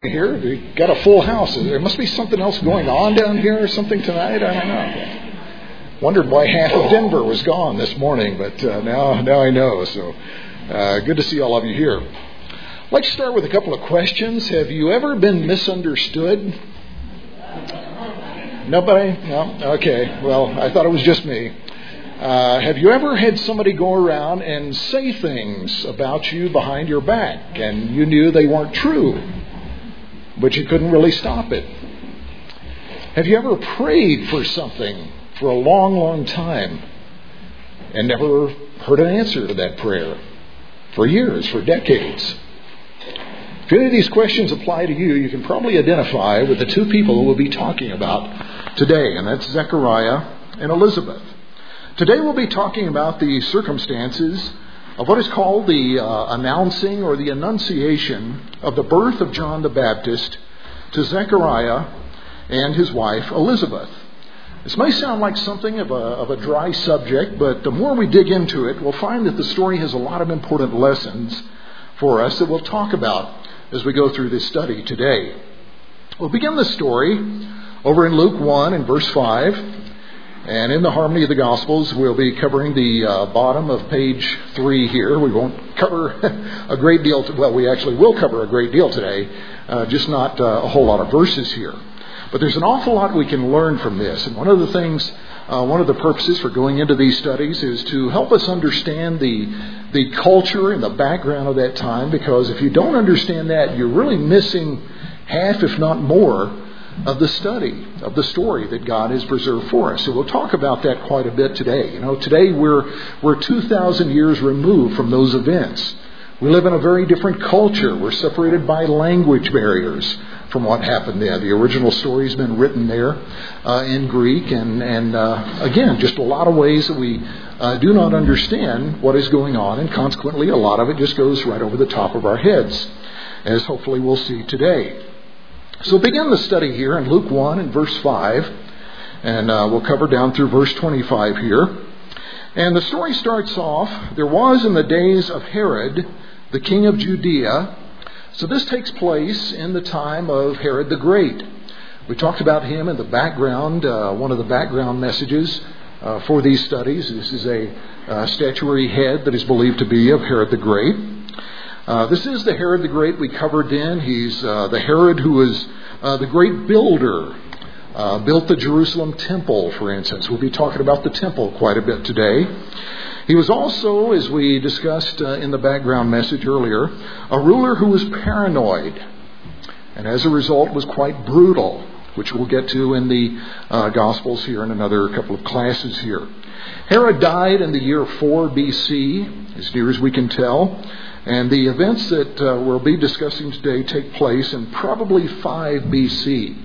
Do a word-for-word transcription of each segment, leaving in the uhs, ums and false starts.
Here, we got a full house. There must be something else going on down here or something tonight. I don't know. Wondered why half of Denver was gone this morning, but uh, now now I know. So uh, good to see all of you here. I'd like to start with a couple of questions. Have you ever been misunderstood? Nobody? No? Okay. Well, I thought it was just me. Uh, have you ever had somebody go around and say things about you behind your back, and you knew they weren't true, but you couldn't really stop it? Have you ever prayed for something for a long, long time and never heard an answer to that prayer for years, for decades? If any of these questions apply to you, you can probably identify with the two people who we'll be talking about today, and that's Zechariah and Elizabeth. Today we'll be talking about the circumstances of what is called the uh, announcing or the annunciation of the birth of John the Baptist to Zechariah and his wife Elizabeth. This may sound like something of a, of a dry subject, but the more we dig into it, we'll find that the story has a lot of important lessons for us that we'll talk about as we go through this study today. We'll begin the story over in Luke one and verse five. And in the Harmony of the Gospels, we'll be covering the uh, bottom of page three here. We won't cover a great deal. To, well, we actually will cover a great deal today, uh, just not uh, a whole lot of verses here. But there's an awful lot we can learn from this. And one of the things, uh, one of the purposes for going into these studies is to help us understand the the culture and the background of that time. Because if you don't understand that, you're really missing half, if not more, of the study, of the story that God has preserved for us. So we'll talk about that quite a bit today. You know, today we're we're two thousand years removed from those events. We live in a very different culture. We're separated by language barriers from what happened then. The original story's been written there uh, in Greek, and, and uh, again, just a lot of ways that we uh, do not understand what is going on, and consequently a lot of it just goes right over the top of our heads, as hopefully we'll see today. So begin the study here in Luke one and verse five, and uh, we'll cover down through verse twenty-five here. And the story starts off, there was in the days of Herod, the king of Judea. So this takes place in the time of Herod the Great. We talked about him in the background, uh, one of the background messages uh, for these studies. This is a uh, statuary head that is believed to be of Herod the Great. Uh, this is the Herod the Great we covered then. He's uh, the Herod who was uh, the great builder, uh, built the Jerusalem temple, for instance. We'll be talking about the temple quite a bit today. He was also, as we discussed uh, in the background message earlier, a ruler who was paranoid, and as a result was quite brutal, which we'll get to in the uh, Gospels here in another couple of classes here. Herod died in the year four B C, as near as we can tell. And the events that uh, we'll be discussing today take place in probably five B C.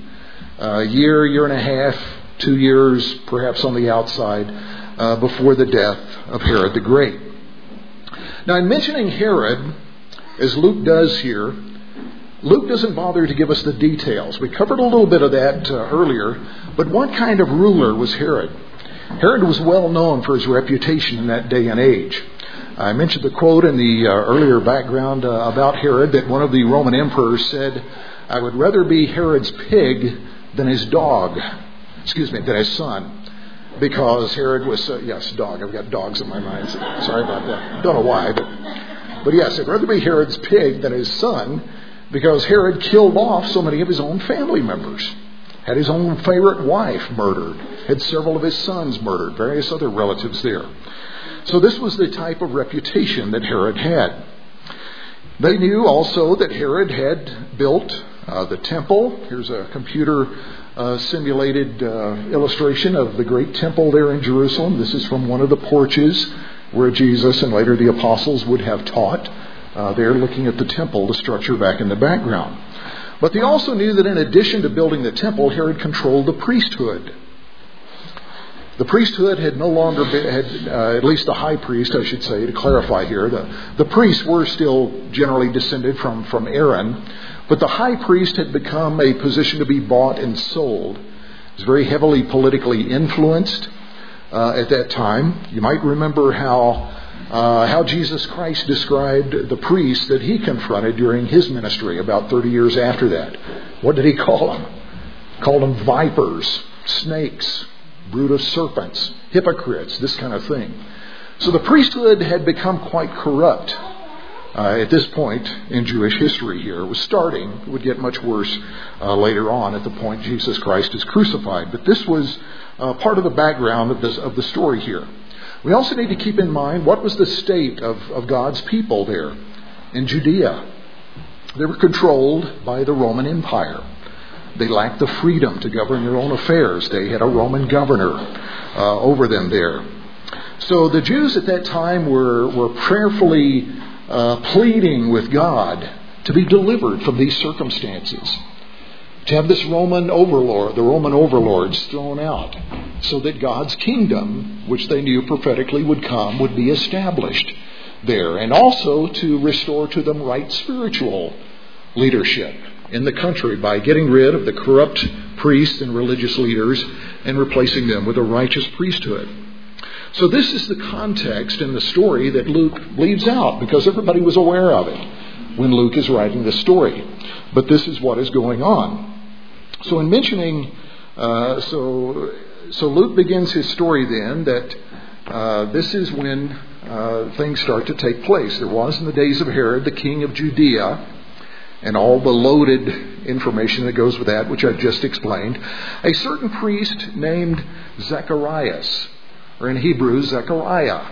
A year, year and a half, two years, perhaps on the outside, uh, before the death of Herod the Great. Now, in mentioning Herod, as Luke does here, Luke doesn't bother to give us the details. We covered a little bit of that uh, earlier, but what kind of ruler was Herod? Herod was well known for his reputation in that day and age. I mentioned the quote in the uh, earlier background uh, about Herod that one of the Roman emperors said, "I would rather be Herod's pig than his dog." Excuse me, than his son. Because Herod was, uh, yes, dog. I've got dogs in my mind. So sorry about that. Don't know why, but, but yes, I'd rather be Herod's pig than his son, because Herod killed off so many of his own family members. Had his own favorite wife murdered. Had several of his sons murdered. Various other relatives there. So this was the type of reputation that Herod had. They knew also that Herod had built uh, the temple. Here's a computer uh, simulated uh, illustration of the great temple there in Jerusalem. This is from one of the porches where Jesus and later the apostles would have taught. Uh, they're looking at the temple, the structure back in the background. But they also knew that in addition to building the temple, Herod controlled the priesthood. The priesthood had no longer been, had, uh, at least the high priest, I should say, to clarify here, the, the priests were still generally descended from, from Aaron, but the high priest had become a position to be bought and sold. It was very heavily politically influenced uh, at that time. You might remember how uh, how Jesus Christ described the priests that he confronted during his ministry about thirty years after that. What did he call them? Called them vipers, snakes, brood of serpents, hypocrites, this kind of thing. So the priesthood had become quite corrupt uh, at this point in Jewish history here. It was starting. It would get much worse uh, later on at the point Jesus Christ is crucified. But this was uh, part of the background of, this, of the story here. We also need to keep in mind what was the state of, of God's people there in Judea. They were controlled by the Roman Empire. They lacked the freedom to govern their own affairs. They had a Roman governor uh, over them there. So the Jews at that time were, were prayerfully uh, pleading with God to be delivered from these circumstances. To have this Roman overlord, the Roman overlords thrown out, so that God's kingdom, which they knew prophetically would come, would be established there. And also to restore to them right spiritual leadership in the country by getting rid of the corrupt priests and religious leaders and replacing them with a righteous priesthood. So this is the context in the story that Luke leaves out, because everybody was aware of it when Luke is writing the story. But this is what is going on. So in mentioning, uh, so so Luke begins his story then that uh, this is when uh, things start to take place. There was in the days of Herod, the king of Judea, and all the loaded information that goes with that, which I've just explained, a certain priest named Zacharias, or in Hebrew, Zechariah,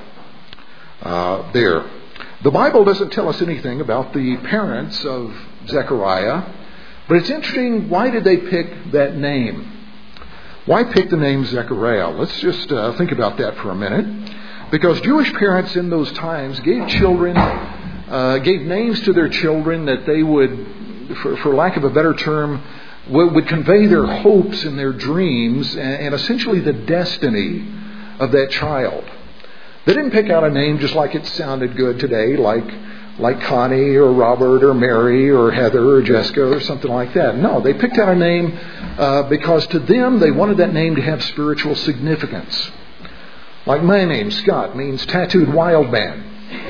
uh, there. The Bible doesn't tell us anything about the parents of Zechariah, but it's interesting, why did they pick that name? Why pick the name Zechariah? Let's just uh, think about that for a minute. Because Jewish parents in those times gave children, uh, gave names to their children that they would, for, for lack of a better term, would, would convey their hopes and their dreams and, and essentially the destiny of that child. They didn't pick out a name just like it sounded good today, like like Connie or Robert or Mary or Heather or Jessica or something like that. No, they picked out a name uh, because to them they wanted that name to have spiritual significance. Like my name, Scott, means tattooed wild man.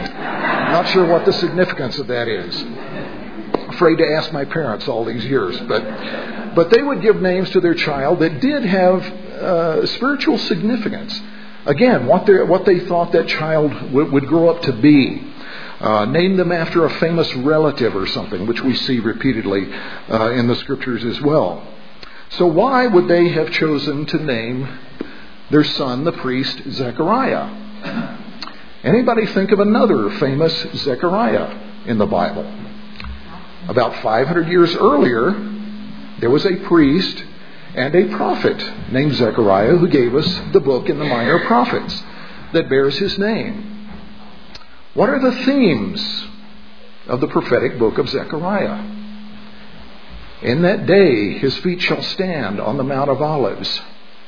Not sure what the significance of that is. Afraid to ask my parents all these years. But but they would give names to their child that did have uh, spiritual significance. Again, what they what they thought that child w- would grow up to be. Uh, name them after a famous relative or something, which we see repeatedly uh, in the scriptures as well. So why would they have chosen to name their son, the priest, Zechariah? Anybody think of another famous Zechariah in the Bible? About five hundred years earlier, there was a priest and a prophet named Zechariah who gave us the book in the Minor Prophets that bears his name. What are the themes of the prophetic book of Zechariah? In that day, his feet shall stand on the Mount of Olives.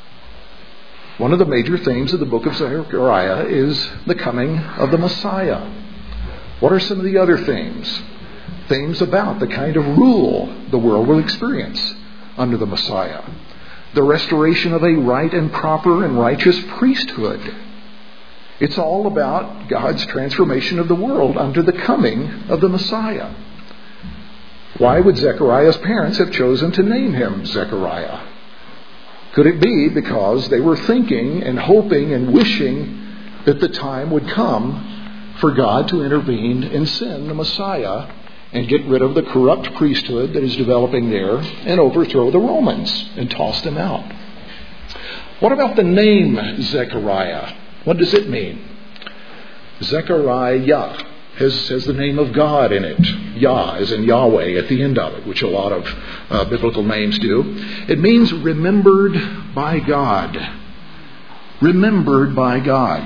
One of the major themes of the book of Zechariah is the coming of the Messiah. What are some of the other themes? Themes about the kind of rule the world will experience under the Messiah. The restoration of a right and proper and righteous priesthood. It's all about God's transformation of the world under the coming of the Messiah. Why would Zechariah's parents have chosen to name him Zechariah? Could it be because they were thinking and hoping and wishing that the time would come for God to intervene and send the Messiah and get rid of the corrupt priesthood that is developing there and overthrow the Romans and toss them out? What about the name Zechariah? What does it mean? Zechariah has, has the name of God in it. Yah, as in Yahweh, at the end of it, which a lot of uh, biblical names do. It means remembered by God. Remembered by God.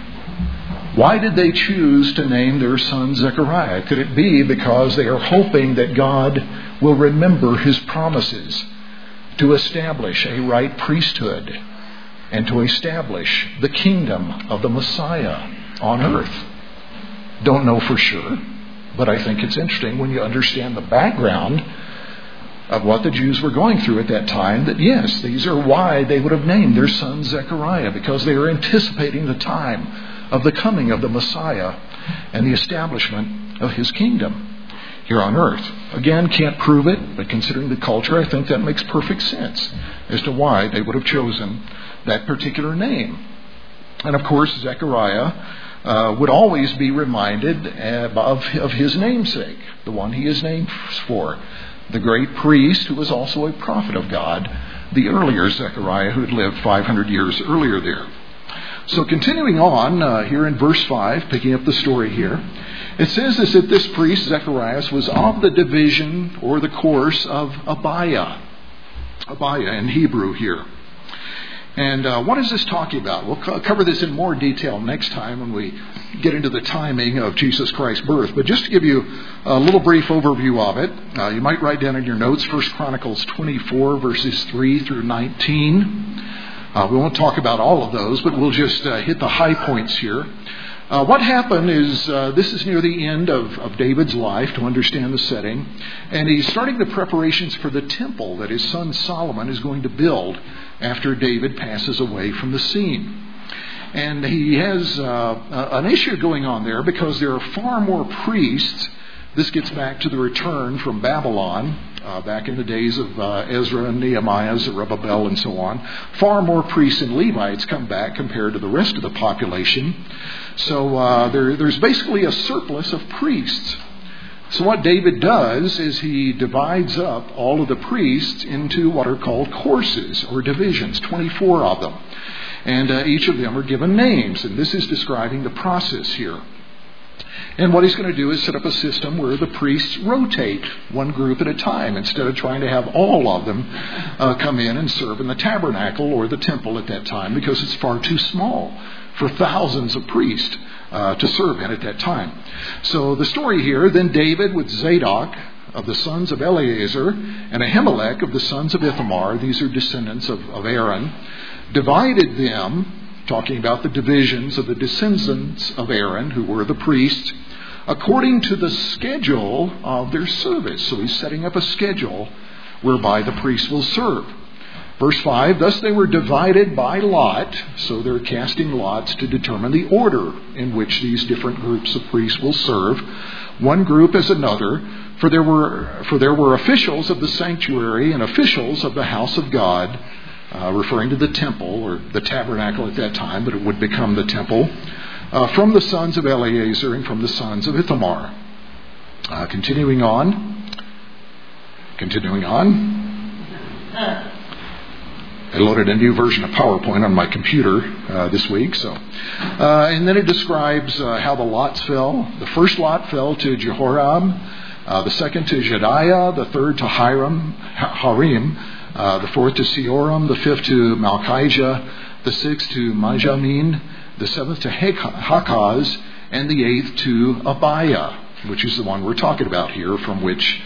Why did they choose to name their son Zechariah? Could it be because they are hoping that God will remember his promises to establish a right priesthood and to establish the kingdom of the Messiah on earth? Don't know for sure, but I think it's interesting when you understand the background of what the Jews were going through at that time, that yes, these are why they would have named their son Zechariah, because they were anticipating the time of the coming of the Messiah and the establishment of his kingdom here on earth. Again, can't prove it, but considering the culture, I think that makes perfect sense as to why they would have chosen that particular name. And of course, Zechariah uh, would always be reminded of, of his namesake, the one he is named for, the great priest who was also a prophet of God, the earlier Zechariah who had lived five hundred years earlier there. So continuing on uh, here in verse five, picking up the story here, it says this, that this priest, Zacharias, was of the division or the course of Abiah. Abiah in Hebrew here. And uh, what is this talking about? We'll co- cover this in more detail next time when we get into the timing of Jesus Christ's birth. But just to give you a little brief overview of it, uh, you might write down in your notes First Chronicles twenty-four, verses three through nineteen. Uh, we won't talk about all of those, but we'll just uh, hit the high points here. Uh, what happened is, uh, this is near the end of, of David's life, to understand the setting, and he's starting the preparations for the temple that his son Solomon is going to build after David passes away from the scene. And he has uh, an issue going on there because there are far more priests. This gets back to the return from Babylon, uh, back in the days of uh, Ezra and Nehemiah, Zerubbabel, and so on. Far more priests and Levites come back compared to the rest of the population. So uh, there, there's basically a surplus of priests. So what David does is he divides up all of the priests into what are called courses or divisions, twenty-four of them. And uh, each of them are given names, and this is describing the process here. And what he's going to do is set up a system where the priests rotate one group at a time instead of trying to have all of them uh, come in and serve in the tabernacle or the temple at that time, because it's far too small for thousands of priests uh, to serve in at that time. So the story here, then David with Zadok of the sons of Eleazar and Ahimelech of the sons of Ithamar, these are descendants of, of Aaron, divided them, talking about the divisions of the descendants of Aaron, who were the priests, according to the schedule of their service. So he's setting up a schedule whereby the priests will serve. Verse five, thus they were divided by lot, so they're casting lots to determine the order in which these different groups of priests will serve, one group as another, for there were for there were officials of the sanctuary and officials of the house of God, uh, referring to the temple or the tabernacle at that time, but it would become the temple, uh, from the sons of Eleazar and from the sons of Ithamar. Uh, continuing on, continuing on. I loaded a new version of PowerPoint on my computer uh, this week. So, uh, and then it describes uh, how the lots fell. The first lot fell to Jehoram, uh, the second to Jediah, the third to Hiram, Harim, uh, the fourth to Seoram, the fifth to Malchijah, the sixth to Majamin, the seventh to Hakaz, and the eighth to Abiah, which is the one we're talking about here, from which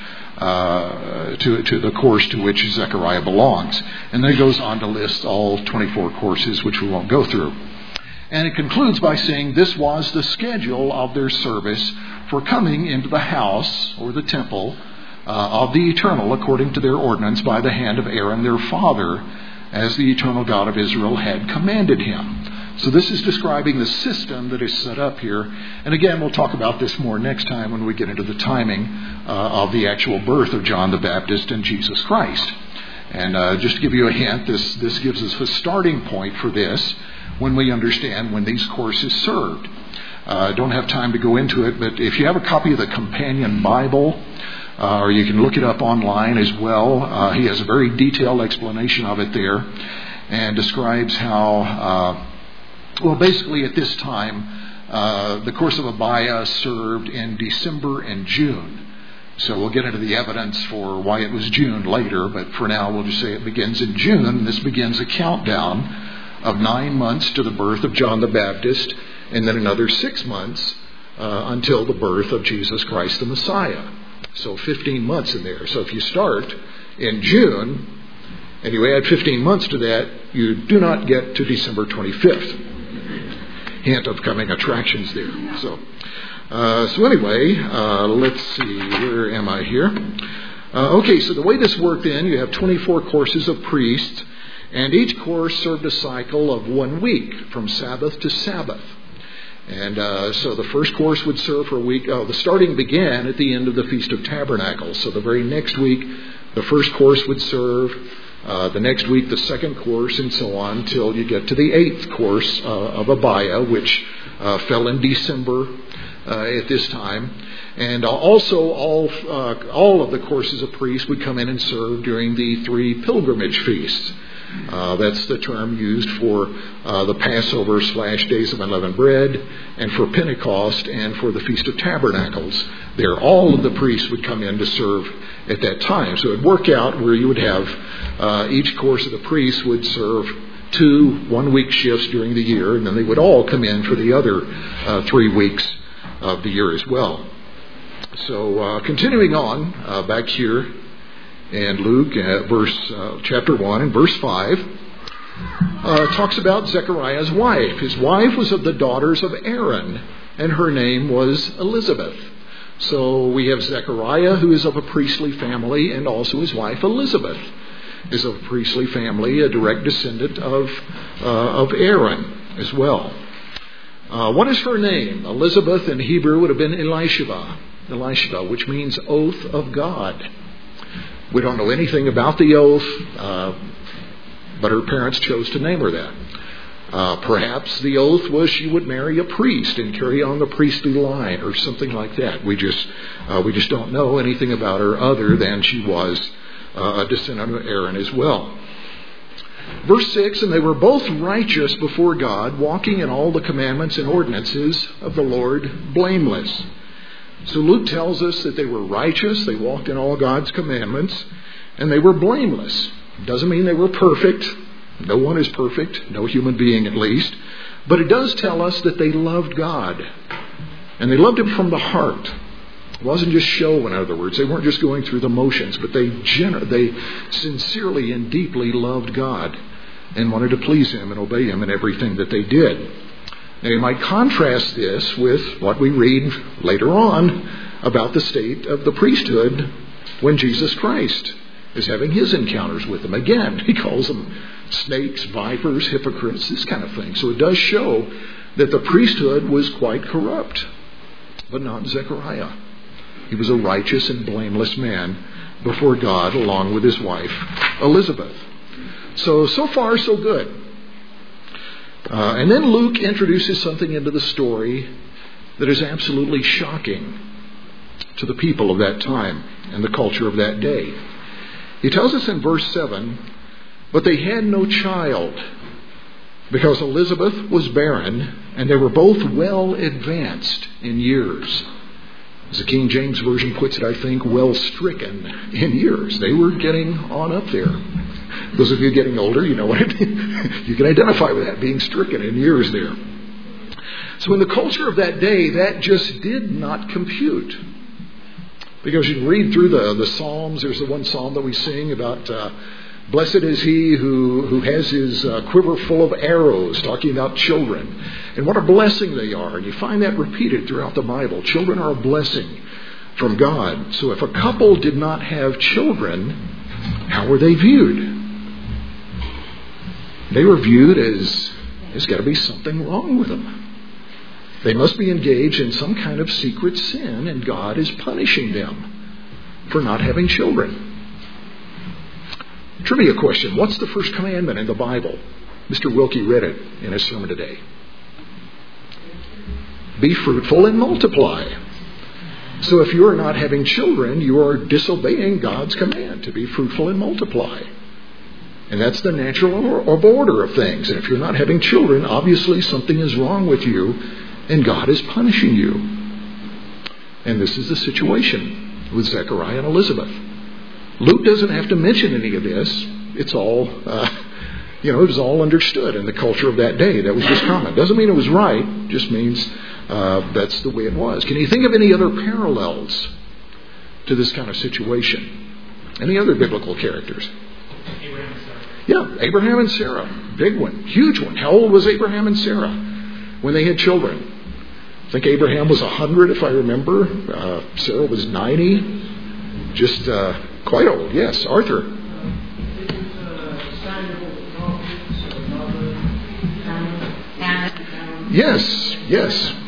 Uh, to, to the course to which Zechariah belongs. And then it goes on to list all twenty-four courses, which we won't go through. And it concludes by saying this was the schedule of their service for coming into the house or the temple uh, of the Eternal according to their ordinance by the hand of Aaron their father, as the Eternal God of Israel had commanded him. So this is describing the system that is set up here. And again, we'll talk about this more next time when we get into the timing uh, of the actual birth of John the Baptist and Jesus Christ. And uh, just to give you a hint, this, this gives us a starting point for this when we understand when these courses served. I uh, don't have time to go into it, but if you have a copy of the Companion Bible, uh, or you can look it up online as well, uh, he has a very detailed explanation of it there and describes how... Uh, Well, basically at this time, uh, the course of Abiah served in December and June. So we'll get into the evidence for why it was June later, but for now we'll just say it begins in June. This begins a countdown of nine months to the birth of John the Baptist, and then another six months uh, until the birth of Jesus Christ the Messiah. So fifteen months in there. So if you start in June and you add fifteen months to that, you do not get to December twenty-fifth. Hint of coming attractions there. So, uh, so anyway, uh, let's see. Where am I here? Uh, okay, so the way this worked in, you have twenty-four courses of priests, and each course served a cycle of one week from Sabbath to Sabbath. And uh, so the first course would serve for a week. Oh, the starting began at the end of the Feast of Tabernacles. So the very next week, the first course would serve. Uh, the next week, the second course, and so on, until you get to the eighth course uh, of Abaya, which uh, fell in December uh, at this time. And uh, also, all uh, all of the courses of priests would come in and serve during the three pilgrimage feasts. Uh, that's the term used for uh, the Passover slash Days of Unleavened Bread, and for Pentecost, and for the Feast of Tabernacles. There, all of the priests would come in to serve at that time. So it would work out where you would have uh, each course of the priests would serve two one-week shifts during the year, and then they would all come in for the other uh, three weeks of the year as well. So uh, continuing on, uh, back here in Luke, uh, verse uh, chapter one and verse five, uh, talks about Zechariah's wife. His wife was of the daughters of Aaron, and her name was Elizabeth. So we have Zechariah, who is of a priestly family, and also his wife Elizabeth is of a priestly family, a direct descendant of uh, of Aaron as well. Uh, what is her name? Elizabeth in Hebrew would have been Elisheba, Elisheba, which means oath of God. We don't know anything about the oath, uh, but her parents chose to name her that. Uh, perhaps the oath was she would marry a priest and carry on the priestly line, or something like that. We just uh, we just don't know anything about her other than she was uh, a descendant of Aaron as well. Verse six, and they were both righteous before God, walking in all the commandments and ordinances of the Lord blameless. So Luke tells us that they were righteous, they walked in all God's commandments, and they were blameless. Doesn't mean they were perfect. No one is perfect, no human being at least. But it does tell us that they loved God. And they loved Him from the heart. It wasn't just show, in other words. They weren't just going through the motions, but they gener- they sincerely and deeply loved God and wanted to please Him and obey Him in everything that they did. Now you might contrast this with what we read later on about the state of the priesthood when Jesus Christ is having His encounters with them. Again, He calls them snakes, vipers, hypocrites, this kind of thing. So it does show that the priesthood was quite corrupt, but not Zechariah. He was a righteous and blameless man before God, along with his wife, Elizabeth. So, so far, so good. Uh, and then Luke introduces something into the story that is absolutely shocking to the people of that time and the culture of that day. He tells us in verse seven, but they had no child because Elizabeth was barren and they were both well advanced in years. As the King James Version puts it, I think, well stricken in years. They were getting on up there. Those of you getting older, you know what it means. You can identify with that, being stricken in years there. So in the culture of that day, that just did not compute. Because you can read through the, the Psalms. There's the one Psalm that we sing about, uh, blessed is he who, who has his uh, quiver full of arrows, talking about children. And what a blessing they are. And you find that repeated throughout the Bible. Children are a blessing from God. So if a couple did not have children, how were they viewed? They were viewed as, there's got to be something wrong with them. They must be engaged in some kind of secret sin, and God is punishing them for not having children. Trivia question. What's the first commandment in the Bible? Mister Wilkie read it in his sermon today. Be fruitful and multiply. So if you are not having children, you are disobeying God's command to be fruitful and multiply. And that's the natural order of things. And if you're not having children, obviously something is wrong with you, and God is punishing you. And this is the situation with Zechariah and Elizabeth. Luke doesn't have to mention any of this. It's all, uh, you know, it was all understood in the culture of that day. That was just common. Doesn't mean it was right. Just means uh, that's the way it was. Can you think of any other parallels to this kind of situation? Any other biblical characters? Abraham and Sarah. Yeah, Abraham and Sarah. Big one. Huge one. How old was Abraham and Sarah when they had children? I think Abraham was one hundred, if I remember. Uh, Sarah was ninety. Just uh, quite old. Yes, Arthur. Yes, yes.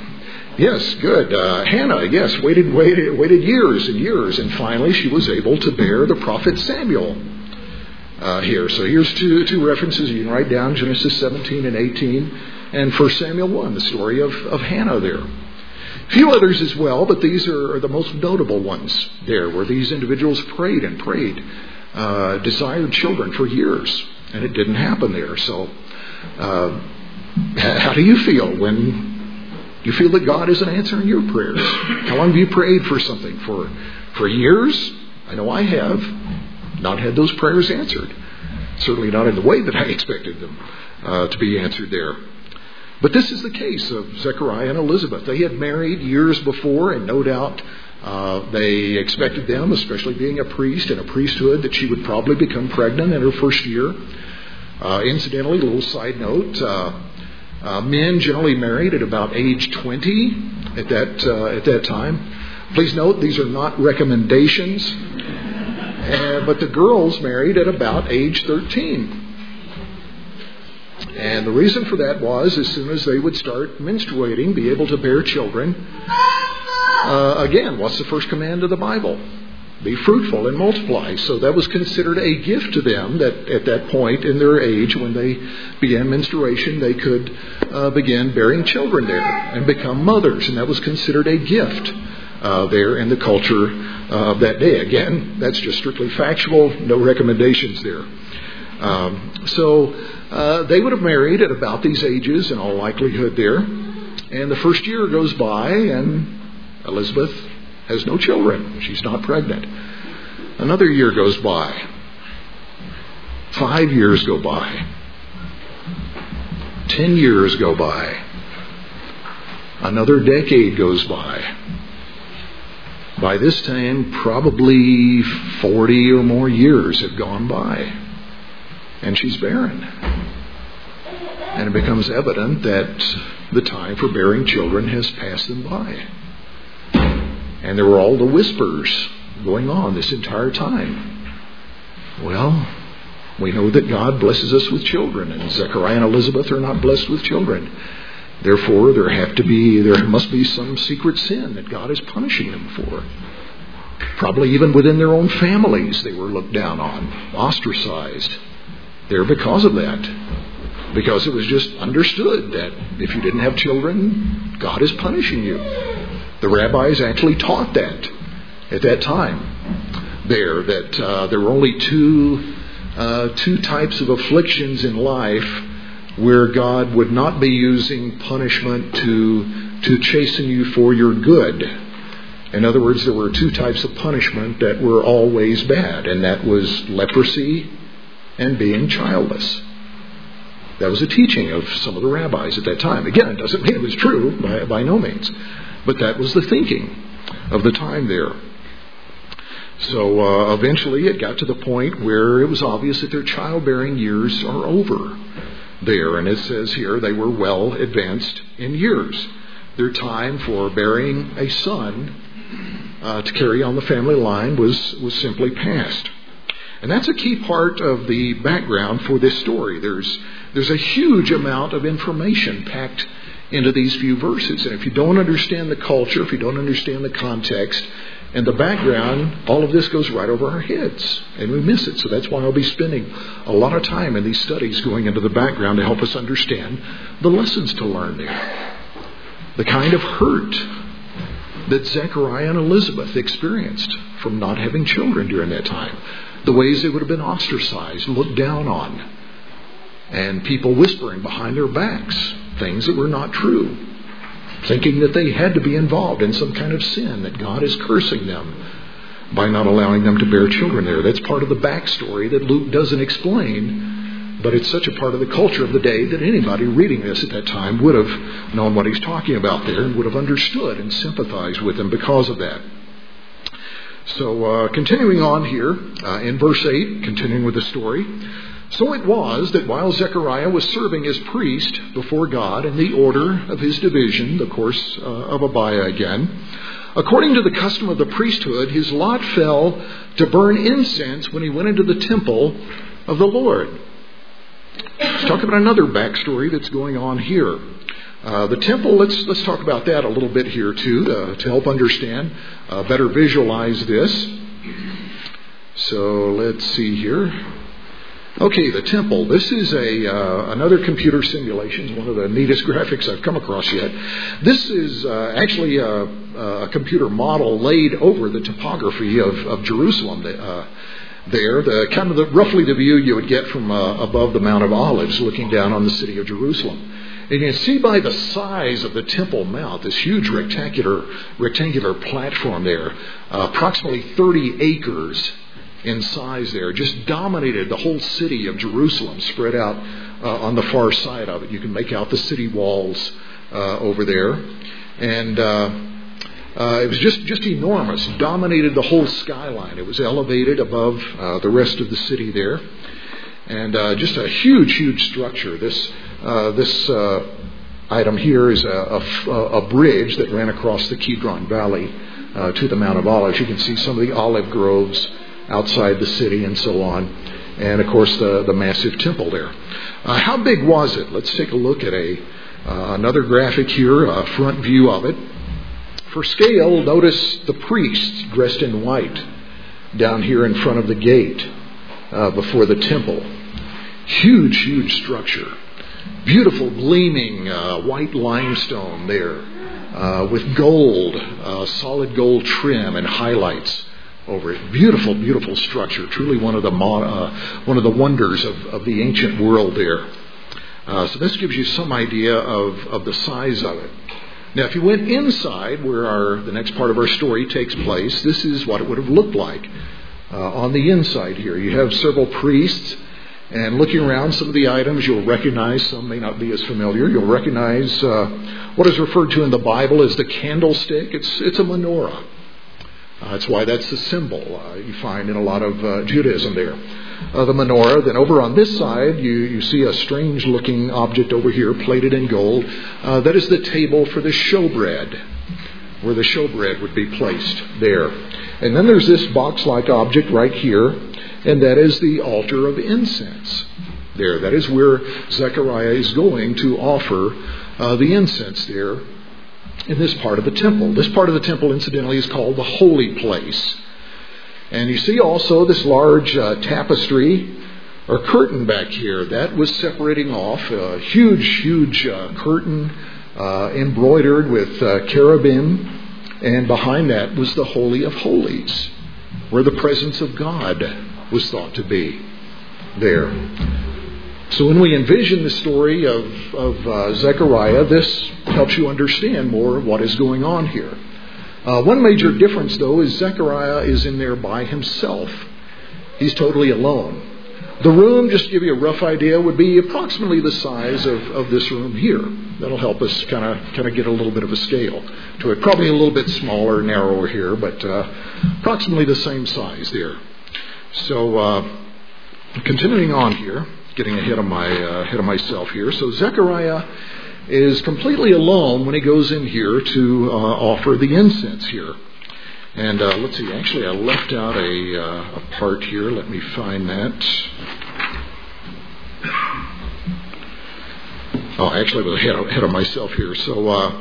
Yes, good. Uh, Hannah, yes, waited, waited, waited years and years, and finally she was able to bear the prophet Samuel uh, here. So here's two two references. You can write down Genesis seventeen and eighteen, and First Samuel one, the story of, of Hannah there. A few others as well, but these are, are the most notable ones there, where these individuals prayed and prayed, uh, desired children for years, and it didn't happen there. So uh, how do you feel when you feel that God isn't answering your prayers? How long have you prayed for something? For for years? I know I have not had those prayers answered. Certainly not in the way that I expected them uh, to be answered there. But this is the case of Zechariah and Elizabeth. They had married years before, and no doubt uh, they expected them, especially being a priest in a priesthood, that she would probably become pregnant in her first year. Uh, incidentally, a little side note, uh, uh, men generally married at about age twenty at that uh, at that time. Please note, these are not recommendations, uh, but the girls married at about age thirteen. And the reason for that was, as soon as they would start menstruating, be able to bear children, uh, again, what's the first command of the Bible? Be fruitful and multiply. So that was considered a gift to them, that at that point in their age, when they began menstruation, they could uh, begin bearing children there and become mothers. And that was considered a gift uh, there in the culture uh, of that day. Again, that's just strictly factual, no recommendations there. Um, so uh, they would have married at about these ages in all likelihood there. And the first year goes by and Elizabeth has no children. She's not pregnant. Another year goes by. Five years go by. Ten years go by. Another decade goes by. By this time, probably forty or more years have gone by. And she's barren. And it becomes evident that the time for bearing children has passed them by. And there were all the whispers going on this entire time. Well, we know that God blesses us with children, and Zechariah and Elizabeth are not blessed with children. Therefore, there have to be, there must be some secret sin that God is punishing them for. Probably even within their own families, they were looked down on, ostracized. There because of that. Because it was just understood that if you didn't have children, God is punishing you. The rabbis actually taught that at that time there, that uh, there were only two uh, two types of afflictions in life where God would not be using punishment to to chasten you for your good. In other words, there were two types of punishment that were always bad, and that was leprosy and being childless. That was a teaching of some of the rabbis at that time. Again, it doesn't mean it was true, by, by no means. But that was the thinking of the time there. So uh, eventually it got to the point where it was obvious that their childbearing years are over there. And it says here they were well advanced in years. Their time for bearing a son uh, to carry on the family line was, was simply past. And that's a key part of the background for this story. There's there's a huge amount of information packed into these few verses. And if you don't understand the culture, if you don't understand the context and the background, all of this goes right over our heads and we miss it. So that's why I'll be spending a lot of time in these studies going into the background to help us understand the lessons to learn there. The kind of hurt that Zechariah and Elizabeth experienced from not having children during that time. The ways they would have been ostracized, looked down on, and people whispering behind their backs things that were not true, thinking that they had to be involved in some kind of sin, that God is cursing them by not allowing them to bear children there. That's part of the backstory that Luke doesn't explain, but it's such a part of the culture of the day that anybody reading this at that time would have known what he's talking about there and would have understood and sympathized with him because of that. So uh, continuing on here uh, in verse eight, continuing with the story. So it was that while Zechariah was serving as priest before God in the order of his division, the course uh, of Abiah again, according to the custom of the priesthood, his lot fell to burn incense when he went into the temple of the Lord. Let's talk about another backstory that's going on here. Uh, the temple, let's let's talk about that a little bit here too, uh, to help understand, uh, better visualize this. So let's see here. Okay, the temple. This is a uh, another computer simulation, one of the neatest graphics I've come across yet. This is uh, actually a, a computer model laid over the topography of, of Jerusalem. Uh, there, the kind of the, roughly the view you would get from uh, above the Mount of Olives, looking down on the city of Jerusalem. And you can see by the size of the Temple Mount, this huge rectangular rectangular platform there, uh, approximately thirty acres in size there, just dominated the whole city of Jerusalem, spread out uh, on the far side of it. You can make out the city walls uh, over there. And uh, uh, it was just, just enormous, dominated the whole skyline. It was elevated above uh, the rest of the city there. And uh, just a huge, huge structure. This uh, this uh, item here is a, a, a bridge that ran across the Kidron Valley uh, to the Mount of Olives. You can see some of the olive groves outside the city and so on. And, of course, the, the massive temple there. Uh, how big was it? Let's take a look at a uh, another graphic here, a front view of it. For scale, notice the priests dressed in white down here in front of the gate uh, before the temple. Huge, huge structure. Beautiful, gleaming uh, white limestone there uh, with gold, uh, solid gold trim and highlights over it. Beautiful, beautiful structure. Truly one of the uh, one of the wonders of, of the ancient world there. Uh, so this gives you some idea of, of the size of it. Now, if you went inside, where our the next part of our story takes place, this is what it would have looked like uh, on the inside here. You have several priests. And looking around, some of the items you'll recognize, some may not be as familiar. You'll recognize uh, what is referred to in the Bible as the candlestick. It's it's a menorah. Uh, that's why that's the symbol uh, you find in a lot of uh, Judaism there. Uh, the menorah. Then over on this side, you, you see a strange-looking object over here, plated in gold. Uh, that is the table for the showbread, where the showbread would be placed there. And then there's this box-like object right here, and that is the altar of incense there. That is where Zechariah is going to offer uh, the incense there in this part of the temple. This part of the temple, incidentally, is called the holy place. And you see also this large uh, tapestry or curtain back here. That was separating off a huge, huge uh, curtain uh, embroidered with uh, cherubim. And behind that was the Holy of Holies, where the presence of God was thought to be there. So when we envision the story of, of uh, Zechariah, this helps you understand more of what is going on here. Uh, one major difference, though, is Zechariah is in there by himself. He's totally alone. The room, just to give you a rough idea, would be approximately the size of, of this room here. That'll help us kind of kind of get a little bit of a scale to it. Probably a little bit smaller, narrower here, but uh, approximately the same size there. So, uh, continuing on here, getting ahead of my uh, ahead of myself here. So Zechariah is completely alone when he goes in here to uh, offer the incense here. And uh, let's see, actually I left out a, uh, a part here. Let me find that. Oh, actually I was ahead of, ahead of myself here. So, uh,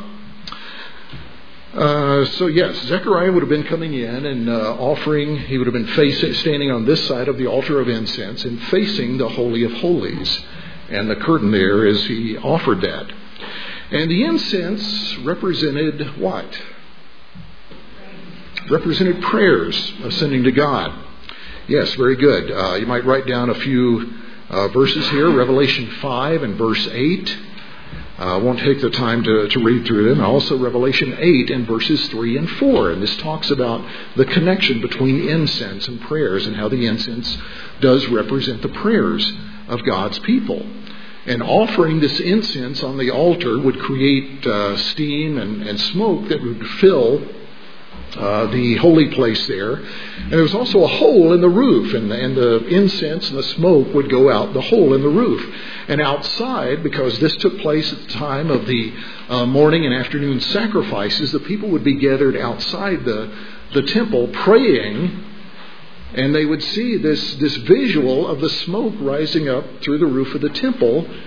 uh, so yes, Zechariah would have been coming in and uh, offering, he would have been facing, standing on this side of the altar of incense and facing the Holy of Holies. And the curtain there as he offered that. And the incense represented what? Represented prayers ascending to God. Yes, very good. Uh, you might write down a few uh, verses here. Revelation five and verse eight. I uh, won't take the time to, to read through them. Also Revelation eight and verses three and four. And this talks about the connection between incense and prayers and how the incense does represent the prayers of God's people. And offering this incense on the altar would create uh, steam and, and smoke that would fill Uh, the holy place there. And there was also a hole in the roof, and the, and the incense and the smoke would go out the hole in the roof. And outside, because this took place at the time of the uh, morning and afternoon sacrifices, the people would be gathered outside the, the temple praying, and they would see this, this visual of the smoke rising up through the roof of the temple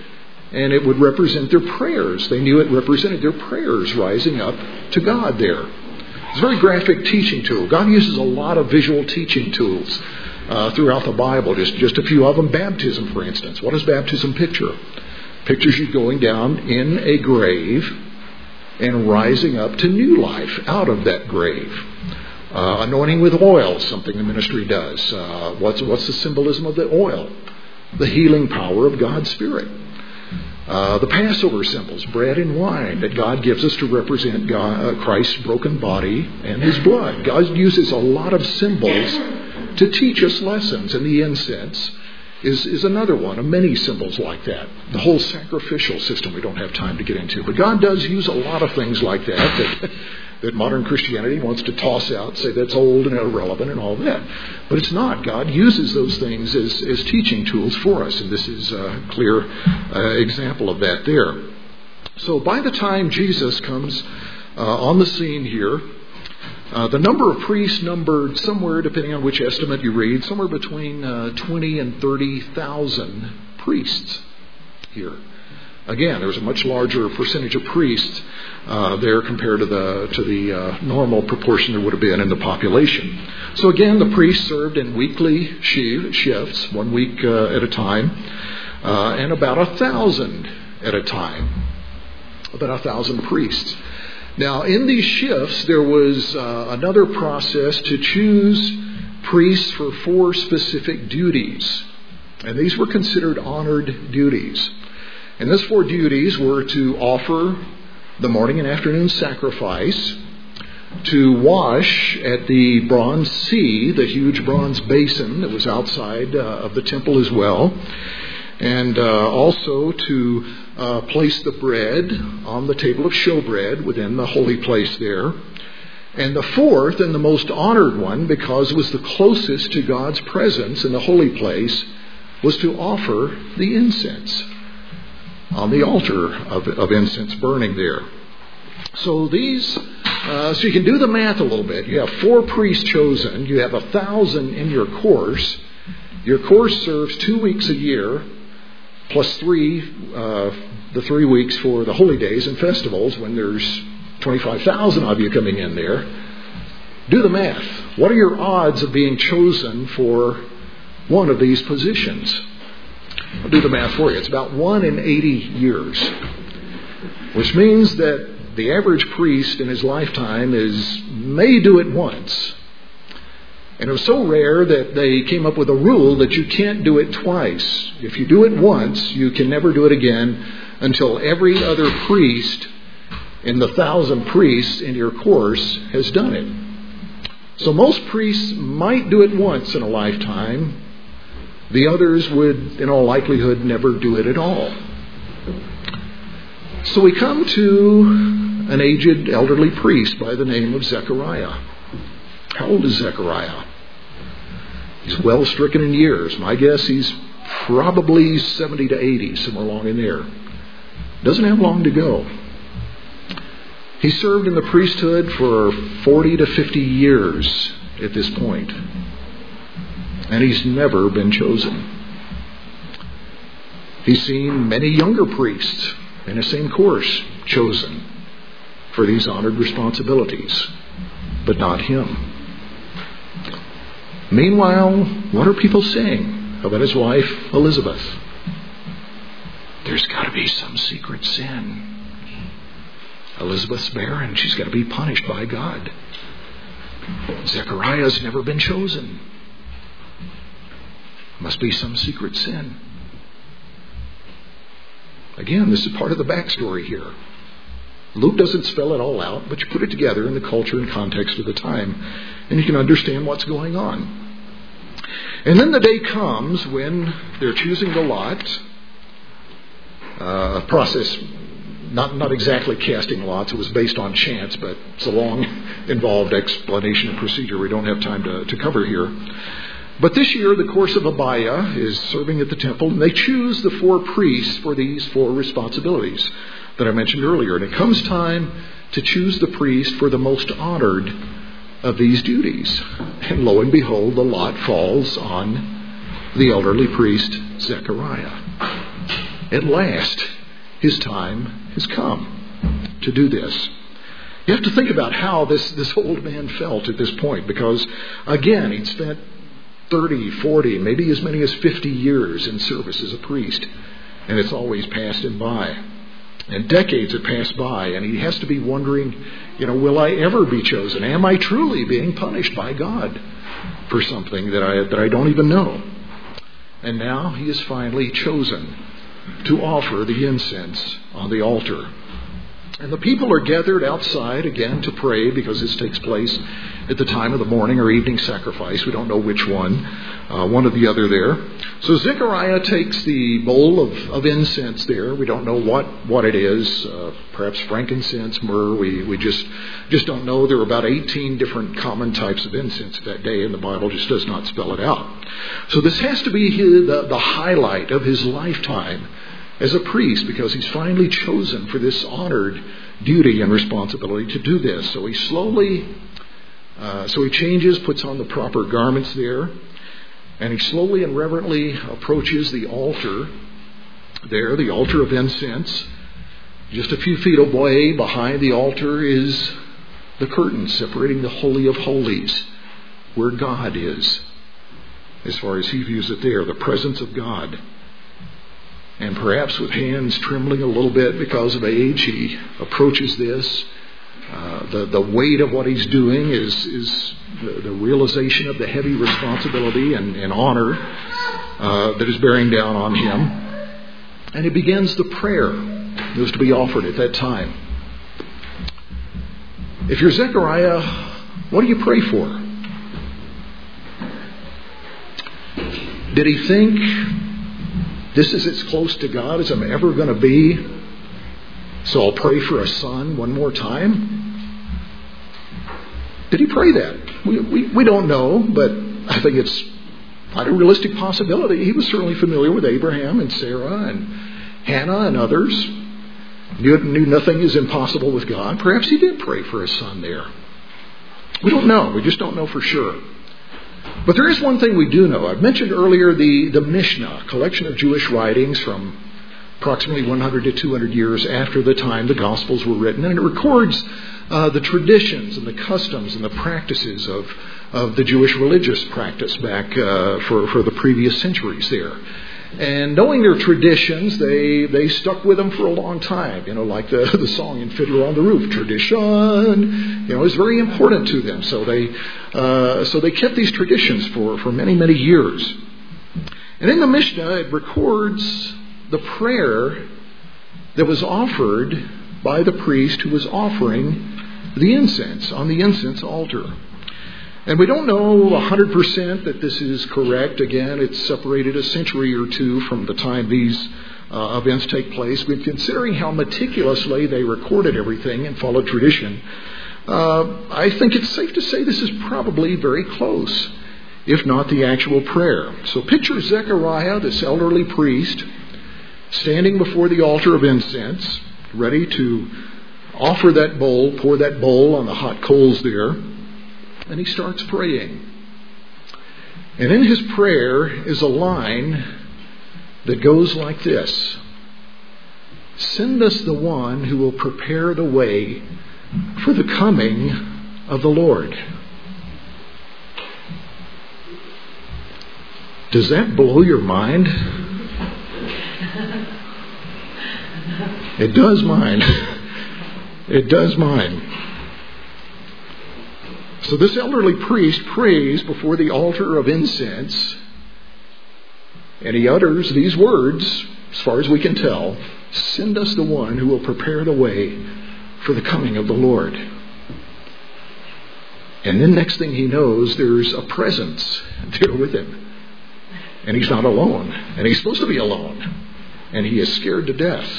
and it would represent their prayers. They knew it represented their prayers rising up to God there. It's a very graphic teaching tool. God uses a lot of visual teaching tools uh, throughout the Bible. Just, just a few of them. Baptism, for instance. What does baptism picture? Pictures you going down in a grave and rising up to new life out of that grave. Uh, anointing with oil, something the ministry does. Uh, what's, what's the symbolism of the oil? The healing power of God's Spirit. Uh, the Passover symbols, bread and wine, that God gives us to represent God, uh, Christ's broken body and His blood. God uses a lot of symbols to teach us lessons, and the incense is, is another one of many symbols like that. The whole sacrificial system we don't have time to get into. But God does use a lot of things like that that, that modern Christianity wants to toss out, say that's old and irrelevant and all that. But it's not. God uses those things as, as teaching tools for us, and this is a clear uh, example of that there. So by the time Jesus comes uh, on the scene here, Uh, the number of priests numbered somewhere, depending on which estimate you read, somewhere between uh, twenty and thirty thousand priests here. Again, there was a much larger percentage of priests uh, there compared to the to the uh, normal proportion there would have been in the population. So again, the priests served in weekly shifts, one week uh, at a time, uh, and about a thousand at a time. About a thousand priests. Now, in these shifts, there was uh, another process to choose priests for four specific duties. And these were considered honored duties. And those four duties were to offer the morning and afternoon sacrifice, to wash at the bronze sea, the huge bronze basin that was outside uh, of the temple as well, and uh, also to uh, place the bread on the table of showbread within the holy place there. And the fourth and the most honored one, because it was the closest to God's presence in the holy place, was to offer the incense on the altar of, of incense burning there. So these, uh, so you can do the math a little bit. You have four priests chosen. You have a thousand in your course. Your course serves two weeks a year, plus three, uh, the three weeks for the holy days and festivals when there's twenty-five thousand of you coming in there. Do the math. What are your odds of being chosen for one of these positions? I'll do the math for you. It's about one in eighty years, which means that the average priest in his lifetime is may do it once. And it was so rare that they came up with a rule that you can't do it twice. If you do it once, you can never do it again until every other priest in the thousand priests in your course has done it. So most priests might do it once in a lifetime. The others would, in all likelihood, never do it at all. So we come to an aged elderly priest by the name of Zechariah. How old is Zechariah? He's well stricken in years. My guess he's probably seventy to eighty, somewhere along in there. Doesn't have long to go. He served in the priesthood for forty to fifty years at this point. And he's never been chosen. He's seen many younger priests in the same course chosen for these honored responsibilities, but not him. Meanwhile, what are people saying about his wife, Elizabeth? There's got to be some secret sin. Elizabeth's barren. She's got to be punished by God. Zechariah's never been chosen. Must be some secret sin. Again, this is part of the backstory here. Luke doesn't spell it all out, but you put it together in the culture and context of the time, and you can understand what's going on. And then the day comes when they're choosing the lot. Uh, a process, not, not exactly casting lots. It was based on chance, but it's a long, involved explanation and procedure we don't have time to, to cover here. But this year, the course of Abaya is serving at the temple, and they choose the four priests for these four responsibilities that I mentioned earlier. And it comes time to choose the priest for the most honored of these duties. And lo and behold, the lot falls on the elderly priest, Zechariah. At last, his time has come to do this. You have to think about how this, this old man felt at this point, because, again, he'd spent thirty, forty, maybe as many as fifty years in service as a priest, and it's always passed him by. And decades have passed by, and he has to be wondering, you know, will I ever be chosen? Am I truly being punished by God for something that I that I don't even know? And now he is finally chosen to offer the incense on the altar. And the people are gathered outside again to pray, because this takes place at the time of the morning or evening sacrifice. We don't know which one, uh, one or the other there. So Zechariah takes the bowl of, of incense there. We don't know what, what it is. Uh, perhaps frankincense, myrrh. We, we just, just don't know. There are about eighteen different common types of incense that day, and the Bible just does not spell it out. So this has to be his, the, the highlight of his lifetime as a priest, because he's finally chosen for this honored duty and responsibility to do this. So he slowly, uh, so he changes, puts on the proper garments there, and he slowly and reverently approaches the altar there, the altar of incense. Just a few feet away behind the altar is the curtain separating the Holy of Holies, where God is, as far as he views it there, the presence of God. And perhaps with hands trembling a little bit because of age, he approaches this. Uh, the, the weight of what he's doing is, is the, the realization of the heavy responsibility and, and honor uh, that is bearing down on him. And he begins the prayer that was to be offered at that time. If you're Zechariah, what do you pray for? Did he think, this is as close to God as I'm ever going to be, so I'll pray for a son one more time? Did he pray that? We, we, we don't know, but I think it's not a realistic possibility. He was certainly familiar with Abraham and Sarah and Hannah and others. Knew, knew nothing is impossible with God. Perhaps he did pray for a son there. We don't know. We just don't know for sure. But there is one thing we do know. I've mentioned earlier the, the Mishnah, a collection of Jewish writings from approximately one hundred to two hundred years after the time the Gospels were written. And it records uh, the traditions and the customs and the practices of, of the Jewish religious practice back uh, for, for the previous centuries there. And knowing their traditions, they, they stuck with them for a long time. You know, like the, the song in Fiddler on the Roof, tradition, you know, is very important to them. So they uh, so they kept these traditions for, for many, many years. And in the Mishnah, it records the prayer that was offered by the priest who was offering the incense on the incense altar. And we don't know one hundred percent that this is correct. Again, it's separated a century or two from the time these uh, events take place. But considering how meticulously they recorded everything and followed tradition, uh, I think it's safe to say this is probably very close, if not the actual prayer. So picture Zechariah, this elderly priest, standing before the altar of incense, ready to offer that bowl, pour that bowl on the hot coals there. And he starts praying. And in his prayer is a line that goes like this: send us the one who will prepare the way for the coming of the Lord. Does that blow your mind? It does mine. It does mine. So this elderly priest prays before the altar of incense, and he utters these words, as far as we can tell: send us the one who will prepare the way for the coming of the Lord. And then next thing he knows, there's a presence there with him. And he's not alone. And he's supposed to be alone. And he is scared to death.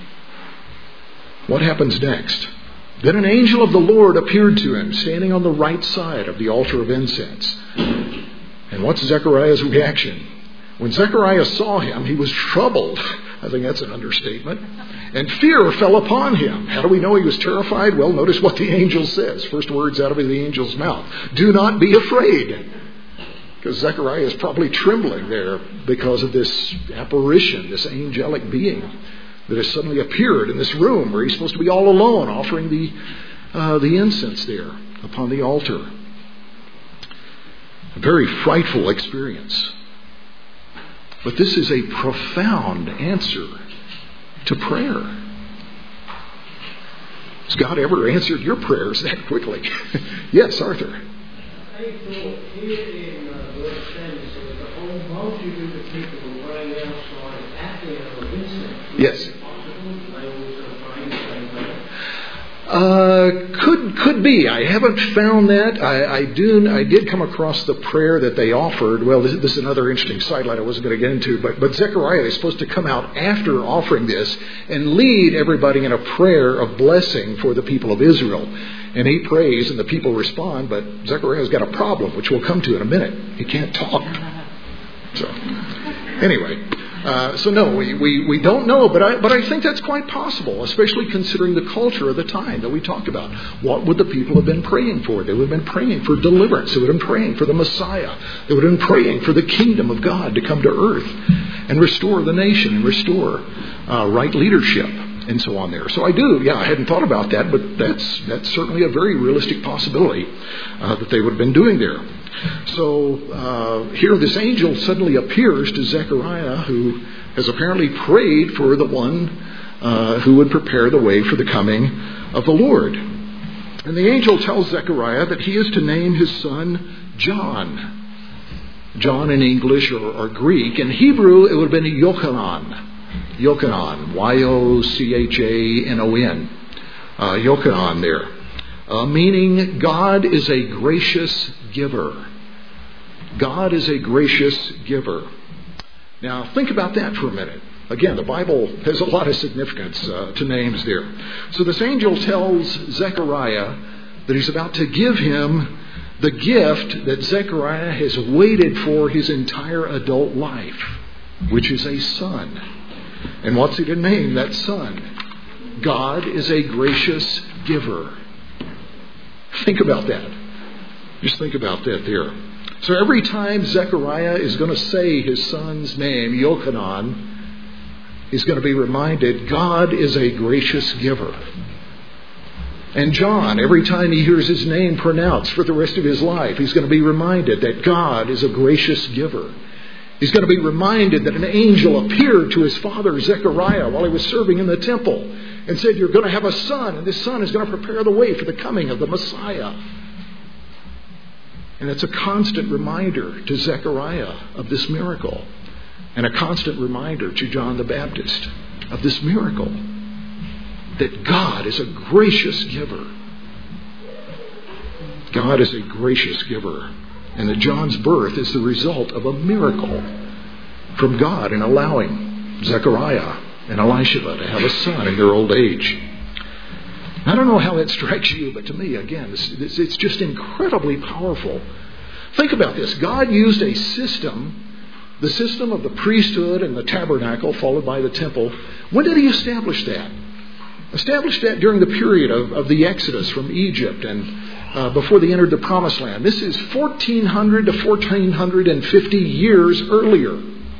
What happens next? Then an angel of the Lord appeared to him, standing on the right side of the altar of incense. And what's Zechariah's reaction? When Zechariah saw him, he was troubled. I think that's an understatement. And fear fell upon him. How do we know he was terrified? Well, notice what the angel says. First words out of the angel's mouth: do not be afraid. Because Zechariah is probably trembling there because of this apparition, this angelic being that has suddenly appeared in this room where he's supposed to be all alone offering the, uh, the incense there upon the altar. A very frightful experience. But this is a profound answer to prayer. Has God ever answered your prayers that quickly? Yes, Arthur. I thought here in uh, verse ten, it says, the whole multitude of people were running outside at the hour of incense. Yes. Uh, could could be. I haven't found that. I, I do. I did come across the prayer that they offered. Well, this, this is another interesting sidelight I wasn't going to get into. But but Zechariah is supposed to come out after offering this and lead everybody in a prayer of blessing for the people of Israel. And he prays, and the people respond. But Zechariah's got a problem, which we'll come to in a minute. He can't talk. So anyway. Uh, so no, we, we, we don't know, but I but I think that's quite possible, especially considering the culture of the time that we talked about. What would the people have been praying for? They would have been praying for deliverance. They would have been praying for the Messiah. They would have been praying for the kingdom of God to come to earth and restore the nation and restore uh, right leadership and so on there. So I do, yeah, I hadn't thought about that, but that's that's certainly a very realistic possibility uh, that they would have been doing there. So uh, here this angel suddenly appears to Zechariah, who has apparently prayed for the one uh, who would prepare the way for the coming of the Lord. And the angel tells Zechariah that he is to name his son John. John in English or, or Greek. In Hebrew, it would have been Yochanan. Yochanan. Y O C H A N O N. Uh, Yochanan there. Uh, meaning God is a gracious giver. God is a gracious giver. Now, think about that for a minute. Again, the Bible has a lot of significance uh, to names there. So this angel tells Zechariah that he's about to give him the gift that Zechariah has waited for his entire adult life, which is a son. And what's he to name that son? God is a gracious giver. Think about that. Just think about that there. So every time Zechariah is going to say his son's name, Yochanan, he's going to be reminded God is a gracious giver. And John, every time he hears his name pronounced for the rest of his life, he's going to be reminded that God is a gracious giver. He's going to be reminded that an angel appeared to his father Zechariah while he was serving in the temple and said, you're going to have a son, and this son is going to prepare the way for the coming of the Messiah. And it's a constant reminder to Zechariah of this miracle, and a constant reminder to John the Baptist of this miracle, that God is a gracious giver. God is a gracious giver. And that John's birth is the result of a miracle from God in allowing Zechariah and Elisheba to have a son in their old age. I don't know how that strikes you, but to me, again, it's, it's just incredibly powerful. Think about this. God used a system, the system of the priesthood and the tabernacle, followed by the temple. When did he establish that? Established that during the period of, of the Exodus from Egypt and uh, before they entered the Promised Land. This is fourteen hundred to fourteen fifty years earlier.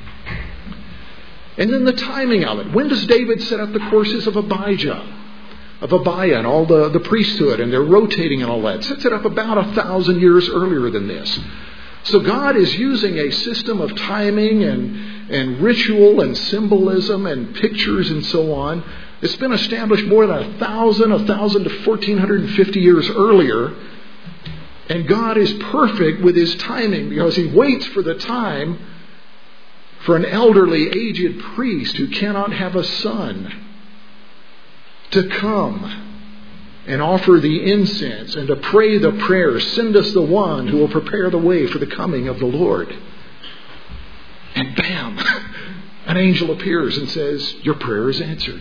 And then the timing of it. When does David set up the courses of Abijah? Of Abiah and all the, the priesthood, and they're rotating and all that. Sets it up about a thousand years earlier than this. So God is using a system of timing and, and ritual and symbolism and pictures and so on. It's been established more than a thousand, a thousand to fourteen fifty years earlier. And God is perfect with his timing because he waits for the time for an elderly, aged priest who cannot have a son to come and offer the incense and to pray the prayer, send us the one who will prepare the way for the coming of the Lord. And bam, an angel appears and says, your prayer is answered.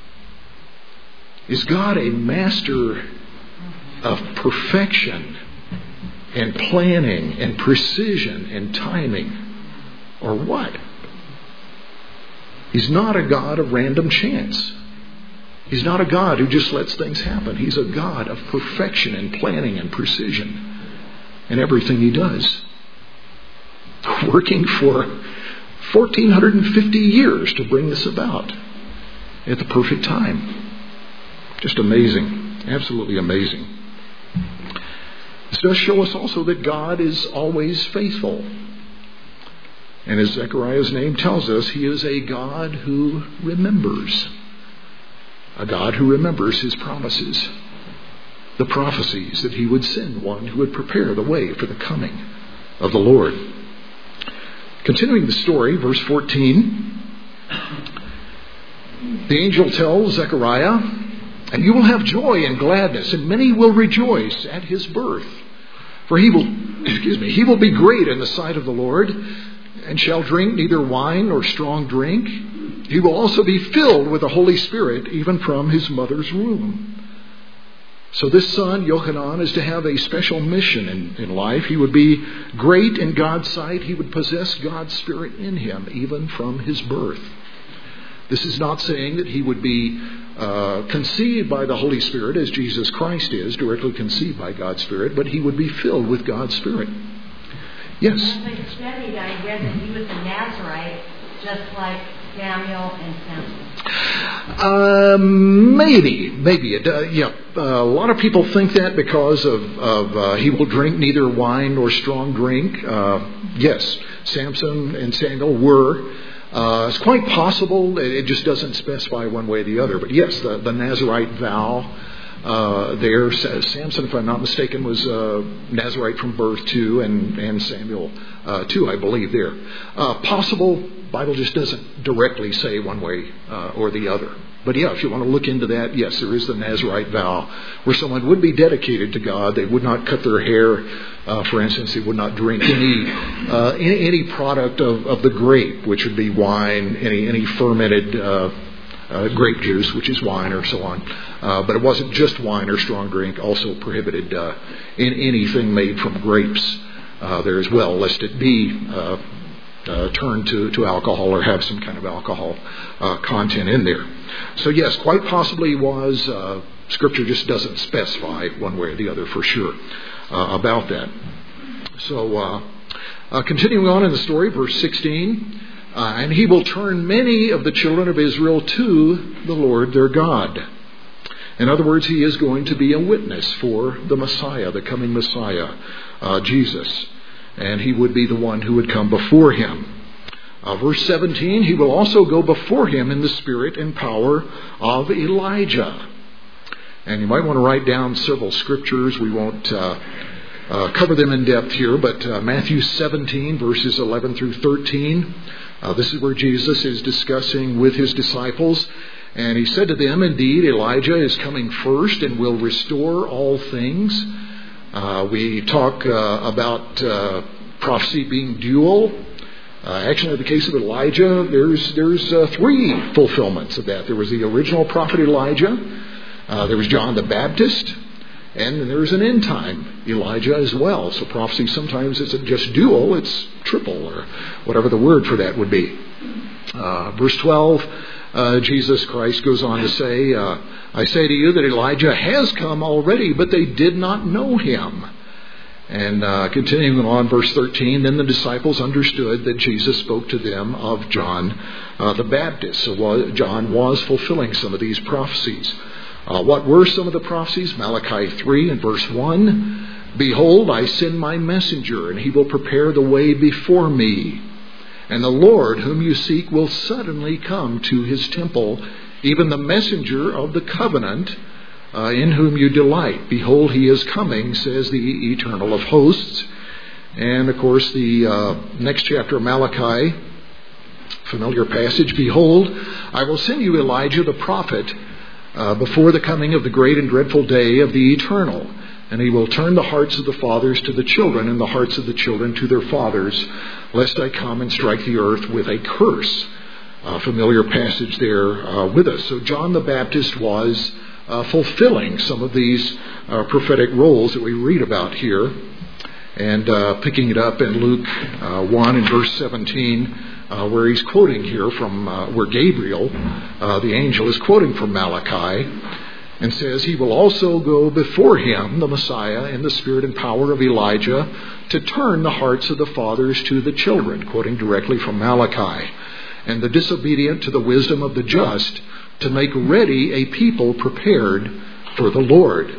Is God a master of perfection and planning and precision and timing? Or what? He's not a God of random chance. He's not a God who just lets things happen. He's a God of perfection and planning and precision in everything he does. Working for fourteen fifty years to bring this about. at the perfect time. Just amazing. Absolutely amazing. This does show us also that God is always faithful. And as Zechariah's name tells us, He is a God who remembers. A God who remembers His promises. The prophecies that He would send one who would prepare the way for the coming of the Lord. Continuing the story, verse fourteen. The angel tells Zechariah, "And you will have joy and gladness, and many will rejoice at his birth. For he will, excuse me, he will be great in the sight of the Lord, and shall drink neither wine nor strong drink. He will also be filled with the Holy Spirit, even from his mother's womb." So this son, Yochanan, is to have a special mission in, in life. He would be great in God's sight. He would possess God's Spirit in him, even from his birth. This is not saying that he would be uh, conceived by the Holy Spirit, as Jesus Christ is, directly conceived by God's Spirit, but he would be filled with God's Spirit. Yes? As I studied, I read that he was a Nazarite, just like Samuel and Samson. Uh, maybe, maybe. It, uh, yeah, uh, a lot of people think that because of, of uh, he will drink neither wine nor strong drink. Uh, yes, Samson and Samuel were. Uh, it's quite possible. It just doesn't specify one way or the other. But yes, the, the Nazarite vow uh, there. Samson, if I'm not mistaken, was uh, Nazarite from birth too, and, and Samuel uh, too, I believe there. Uh, possible. Bible just doesn't directly say one way uh, or the other. But yeah, if you want to look into that, yes, there is the Nazarite vow where someone would be dedicated to God. They would not cut their hair, uh, for instance. They would not drink any uh, any, any product of, of the grape, which would be wine, any any fermented uh, uh, grape juice, which is wine, or so on. Uh, but it wasn't just wine or strong drink. Also prohibited uh, in anything made from grapes uh, there as well, lest it be Uh, Uh, turn to, to alcohol or have some kind of alcohol uh, content in there. So yes, quite possibly was. Uh, Scripture just doesn't specify one way or the other for sure uh, about that. So uh, uh, continuing on in the story, verse sixteen, uh, and he will turn many of the children of Israel to the Lord their God. In other words, he is going to be a witness for the Messiah, the coming Messiah, uh, Jesus. And he would be the one who would come before him. Uh, verse seventeen, he will also go before him in the spirit and power of Elijah. And you might want to write down several scriptures. We won't uh, uh, cover them in depth here, but uh, Matthew seventeen, verses eleven through thirteen. Uh, this is where Jesus is discussing with his disciples. And he said to them, "Indeed, Elijah is coming first and will restore all things." Uh, we talk uh, about uh, prophecy being dual. Uh, actually, in the case of Elijah, there's there's uh, three fulfillments of that. There was the original prophet Elijah, uh, there was John the Baptist, and then there's an end time Elijah as well. So prophecy sometimes isn't just dual; it's triple, or whatever the word for that would be. Uh, verse twelve. Uh, Jesus Christ goes on to say, uh, I say to you that Elijah has come already, but they did not know him. And uh, continuing on, verse thirteen, then the disciples understood that Jesus spoke to them of John uh, the Baptist. So uh, John was fulfilling some of these prophecies. Uh, what were some of the prophecies? Malachi three and verse one, behold, I send my messenger, and he will prepare the way before me. And the Lord whom you seek will suddenly come to his temple, even the messenger of the covenant uh, in whom you delight. Behold, he is coming, says the Eternal of hosts. And of course, the uh, next chapter of Malachi, familiar passage, behold, I will send you Elijah the prophet uh, before the coming of the great and dreadful day of the Eternal. And he will turn the hearts of the fathers to the children, and the hearts of the children to their fathers, lest I come and strike the earth with a curse. A familiar passage there uh, with us. So John the Baptist was uh, fulfilling some of these uh, prophetic roles that we read about here. And uh, picking it up in Luke uh, one and verse seventeen, uh, where he's quoting here from, uh, where Gabriel, uh, the angel, is quoting from Malachi. And says, he will also go before him, the Messiah, in the spirit and power of Elijah, to turn the hearts of the fathers to the children, quoting directly from Malachi. and the disobedient to the wisdom of the just, to make ready a people prepared for the Lord.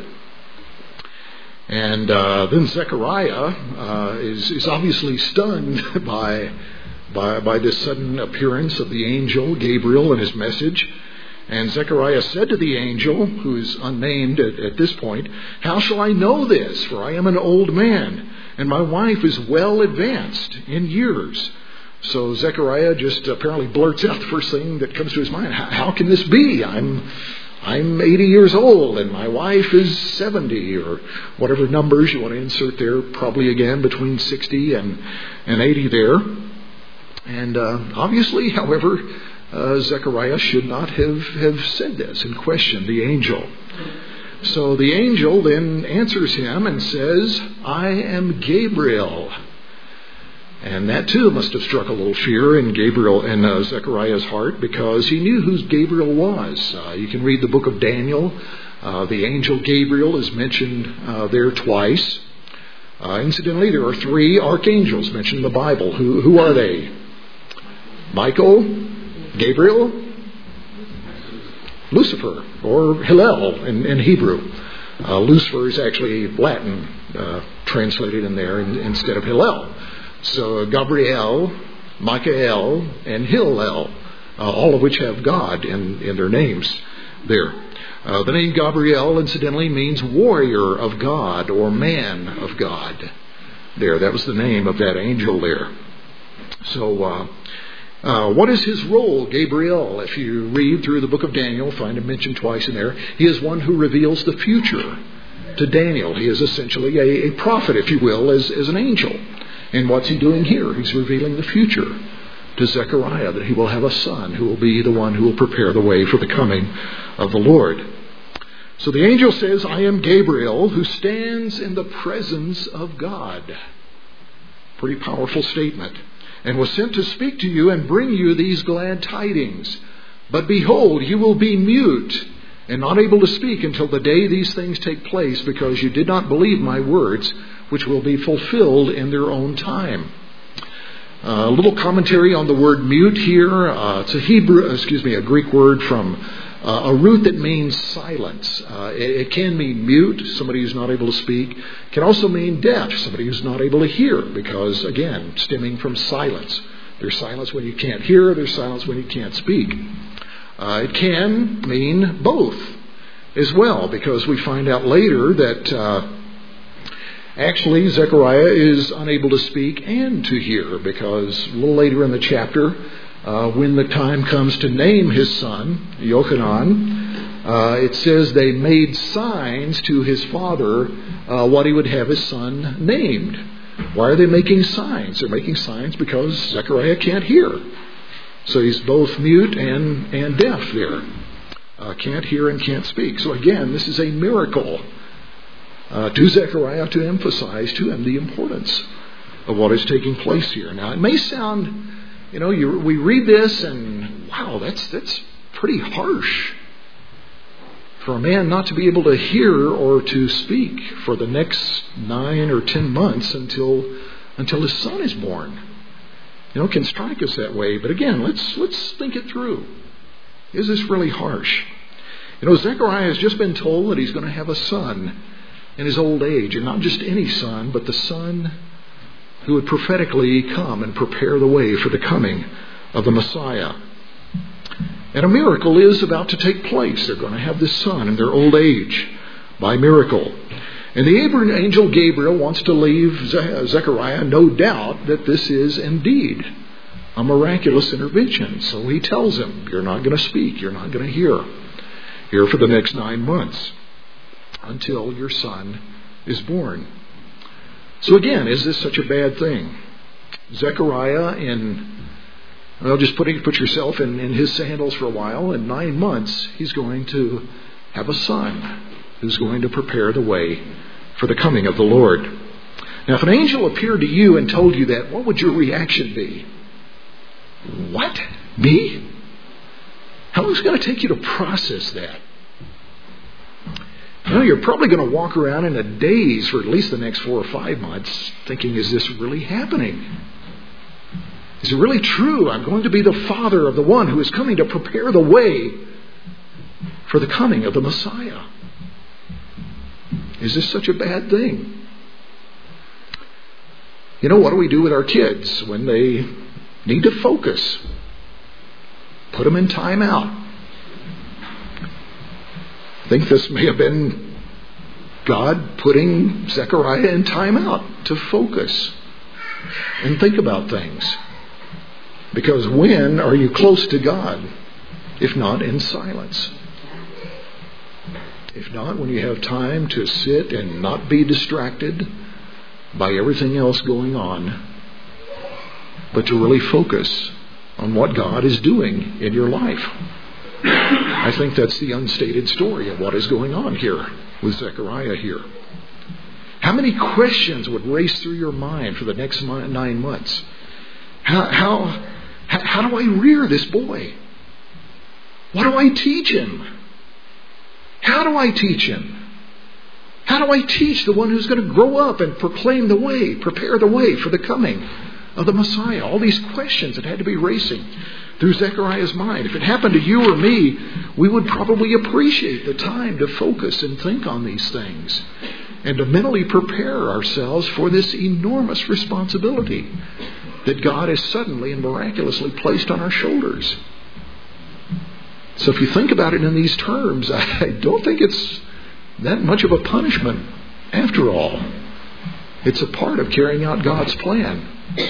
And uh, then Zechariah uh, is, is obviously stunned by, by, by this sudden appearance of the angel Gabriel and his message. And Zechariah said to the angel, who is unnamed at, at this point, "How shall I know this? For I am an old man, and my wife is well advanced in years." So Zechariah just apparently blurts out the first thing that comes to his mind. How can this be? I'm I'm eighty years old, and my wife is seventy, or whatever numbers you want to insert there, probably again between sixty and, and eighty there. And uh, obviously, however, uh, Zechariah should not have, have said this and questioned the angel. So the angel then answers him and says, "I am Gabriel." And that too must have struck a little fear in Gabriel and uh, Zechariah's heart, because he knew who Gabriel was. Uh, you can read the book of Daniel. Uh, the angel Gabriel is mentioned uh, there twice. Uh, incidentally, there are three archangels mentioned in the Bible. Who, who are they? Michael, Gabriel, Lucifer, or Hillel in, in Hebrew. Uh, Lucifer is actually Latin uh, translated in there in, instead of Hillel. So Gabriel, Michael, and Hillel, uh, all of which have God in, in their names there. Uh, the name Gabriel, incidentally, means warrior of God or man of God. There, that was the name of that angel there. So, uh, uh, what is his role, Gabriel? If you read through the book of Daniel, find him mentioned twice in there. He is one who reveals the future to Daniel. He is essentially a, a prophet, if you will, as, as an angel. And what's he doing here? He's revealing the future to Zechariah, that he will have a son who will be the one who will prepare the way for the coming of the Lord. So the angel says, "I am Gabriel, who stands in the presence of God." Pretty powerful statement. "And was sent to speak to you and bring you these glad tidings. But behold, you will be mute and not able to speak until the day these things take place, because you did not believe my words, which will be fulfilled in their own time." Uh, a little commentary on the word mute here. Uh, it's a Hebrew, excuse me, a Greek word from uh, a root that means silence. Uh, it, it can mean mute, somebody who's not able to speak. It can also mean deaf, somebody who's not able to hear, because, again, stemming from silence. There's silence when you can't hear, there's silence when you can't speak. Uh, it can mean both as well, because we find out later that uh, actually Zechariah is unable to speak and to hear, because a little later in the chapter, uh, when the time comes to name his son, Yochanan, uh, it says they made signs to his father uh, what he would have his son named. Why are they making signs? They're making signs because Zechariah can't hear. So he's both mute and, and deaf there. Uh, can't hear and can't speak. So again, this is a miracle uh, to Zechariah to emphasize to him the importance of what is taking place here. Now, it may sound, you know, you, we read this and, wow, that's that's pretty harsh for a man not to be able to hear or to speak for the next nine or ten months until until his son is born. You know, it can strike us that way. But again, let's let's think it through. Is this really harsh? You know, Zechariah has just been told that he's going to have a son in his old age. And not just any son, but the son who would prophetically come and prepare the way for the coming of the Messiah. And a miracle is about to take place. They're going to have this son in their old age by miracle. And the angel Gabriel wants to leave Zechariah no doubt that this is indeed a miraculous intervention. So he tells him, you're not going to speak, you're not going to hear here for the next nine months until your son is born. So again, is this such a bad thing? Zechariah, in, well, just put, put yourself in, in his sandals for a while. In nine months, he's going to have a son who's going to prepare the way for the coming of the Lord. Now, if an angel appeared to you and told you that, what would your reaction be? What? Me? How long is it going to take you to process that? You know, you're probably going to walk around in a daze for at least the next four or five months thinking, is this really happening? Is it really true? I'm going to be the father of the one who is coming to prepare the way for the coming of the Messiah. Is this such a bad thing? You know, what do we do with our kids when they need to focus? Put them in time out. I think this may have been God putting Zechariah in time out to focus and think about things. Because when are you close to God, if not in silence? If not, when you have time to sit and not be distracted by everything else going on, but to really focus on what God is doing in your life. I think that's the unstated story of what is going on here with Zechariah here. How many questions would race through your mind for the next nine months? How, how, how do I rear this boy? What do I teach him? How do I teach him? How do I teach the one who's going to grow up and proclaim the way, prepare the way for the coming of the Messiah? All these questions that had to be racing through Zechariah's mind. If it happened to you or me, we would probably appreciate the time to focus and think on these things and to mentally prepare ourselves for this enormous responsibility that God has suddenly and miraculously placed on our shoulders. So if you think about it in these terms, I don't think it's that much of a punishment after all. It's a part of carrying out God's plan.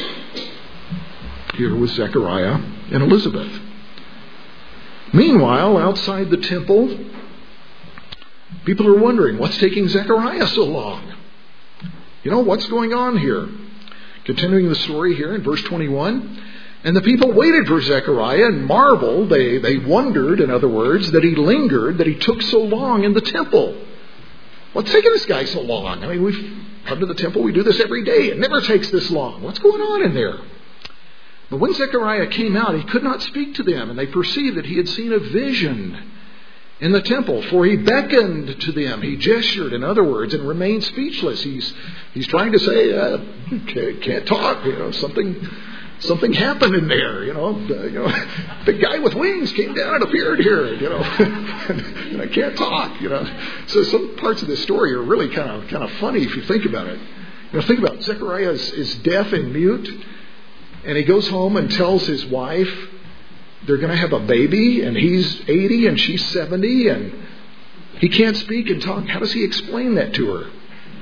Here was Zechariah and Elizabeth. Meanwhile, outside the temple, people are wondering, what's taking Zechariah so long? You know, what's going on here? Continuing the story here in verse twenty-one. And the people waited for Zechariah and marveled. They, they wondered, in other words, that he lingered, that he took so long in the temple. What's taking this guy so long? I mean, we've come to the temple. We do this every day. It never takes this long. What's going on in there? But when Zechariah came out, he could not speak to them, and they perceived that he had seen a vision in the temple, for he beckoned to them. He gestured, in other words, and remained speechless. He's he's trying to say, uh, can't, can't talk. You know, something something happened in there. You know, uh, you know, the guy with wings came down and appeared here. You know, and I can't talk. You know, so some parts of this story are really kind of kind of funny if you think about it. You know, think about it. Zechariah is, is deaf and mute, and he goes home and tells his wife they're going to have a baby, and he's eighty and she's seventy, and he can't speak and talk. How does he explain that to her?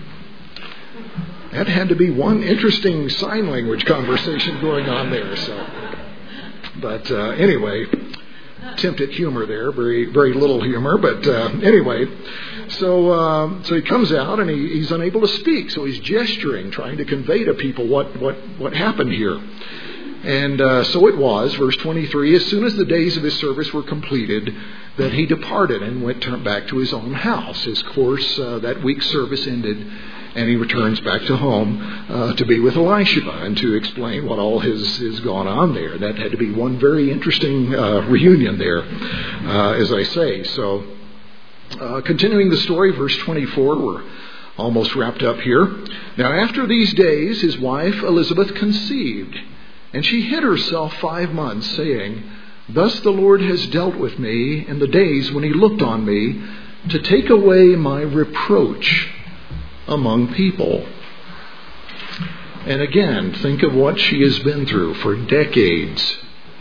That had to be one interesting sign language conversation going on there. So, but uh, anyway, attempt at humor there, very very little humor. But uh, anyway, so uh, so he comes out and he, he's unable to speak, so he's gesturing, trying to convey to people what what what happened here. And uh, so it was, verse twenty-three, as soon as the days of his service were completed, that he departed and went back to his own house. His course, uh, that week's service ended, and he returns back to home uh, to be with Elisheba and to explain what all has, has gone on there. That had to be one very interesting uh, reunion there, uh, as I say. So, uh, continuing the story, verse twenty-four, we're almost wrapped up here. Now, after these days, his wife Elizabeth conceived, and she hid herself five months, saying, Thus the Lord has dealt with me in the days when he looked on me to take away my reproach among people. And again, think of what she has been through for decades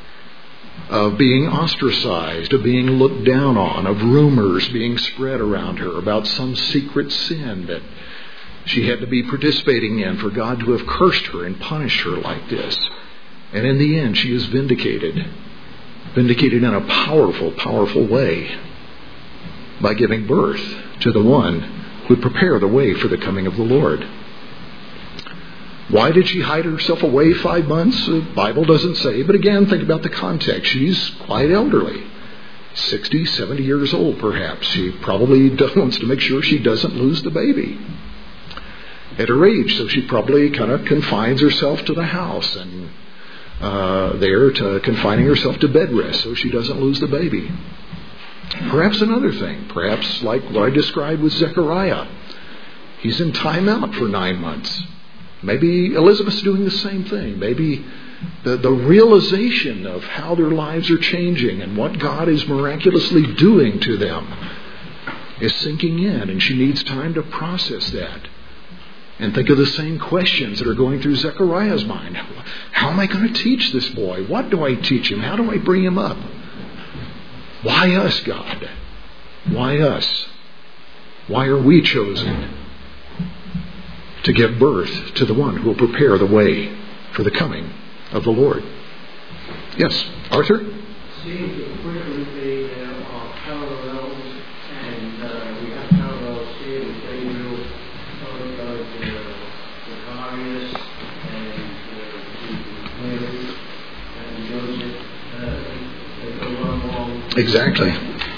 of being ostracized, of being looked down on, of rumors being spread around her about some secret sin that she had to be participating in for God to have cursed her and punished her like this. And in the end, she is vindicated. Vindicated in a powerful, powerful way by giving birth to the one who would prepare the way for the coming of the Lord. Why did she hide herself away five months? The Bible doesn't say, but again, think about the context. She's quite elderly. sixty, seventy years old, perhaps. She probably wants to make sure she doesn't lose the baby at her age. So she probably kind of confines herself to the house and Uh, there to confining herself to bed rest so she doesn't lose the baby. Perhaps another thing, perhaps like what I described with Zechariah. He's in timeout for nine months. Maybe Elizabeth's doing the same thing. Maybe The, the realization of how their lives are changing and what God is miraculously doing to them is sinking in, and she needs time to process that. And think of the same questions that are going through Zechariah's mind. How am I going to teach this boy? What do I teach him? How do I bring him up? Why us, God? Why us? Why are we chosen to give birth to the one who will prepare the way for the coming of the Lord? Yes, Arthur? Seems to frequently there are parallels, and uh, we have parallels here with Gabriel, talking about uh, Zacharias and uh, Mary and Joseph. Uh, they go one along. Exactly.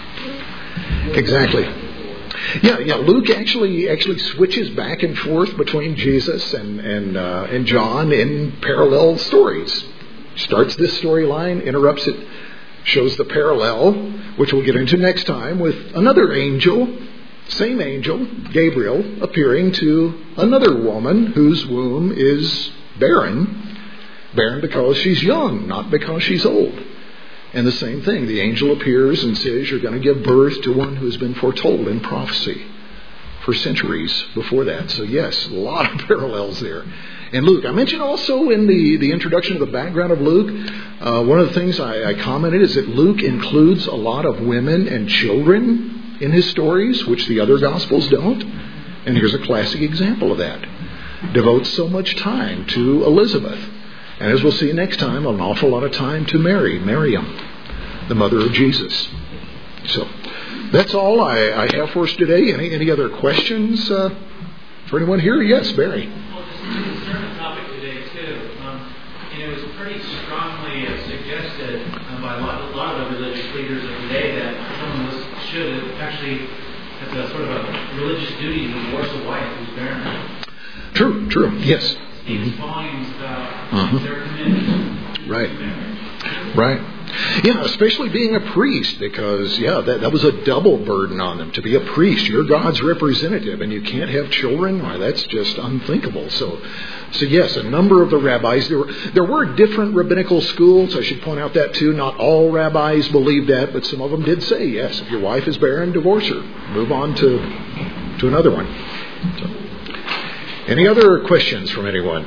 Exactly. Yeah, yeah. Luke actually actually switches back and forth between Jesus and and uh, and John in parallel stories. Starts this storyline, interrupts it, shows the parallel, which we'll get into next time, with another angel, same angel, Gabriel, appearing to another woman whose womb is barren, barren because she's young, not because she's old. And the same thing, the angel appears and says, you're going to give birth to one who has been foretold in prophecy for centuries before that. So yes, a lot of parallels there. And Luke, I mentioned also in the, the introduction of the background of Luke, uh, one of the things I, I commented is that Luke includes a lot of women and children in his stories, which the other Gospels don't. And here's a classic example of that. Devotes so much time to Elizabeth. And as we'll see next time, an awful lot of time to Mary, Miriam, the mother of Jesus. So that's all I, I have for us today. Any any other questions uh, for anyone here? Yes, Barry. Well, just the sermon topic today too. Um, you know, it was pretty strongly uh, suggested uh, by a lot, a lot of the religious leaders of today that someone was, should actually, as a sort of a religious duty, divorce a wife who's barren. True. True. Yes. Speaks volumes about Uh-huh. their commitment. Right. Right. Yeah, especially being a priest, because, yeah, that, that was a double burden on them. To be a priest, you're God's representative, and you can't have children. Why, that's just unthinkable. So, so yes, a number of the rabbis, there were, there were different rabbinical schools. I should point out that, too. Not all rabbis believed that, but some of them did say, yes, if your wife is barren, divorce her. Move on to, to another one. So. Any other questions from anyone?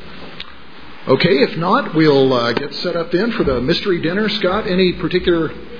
Okay, if not, we'll uh, get set up then for the mystery dinner. Scott, any particular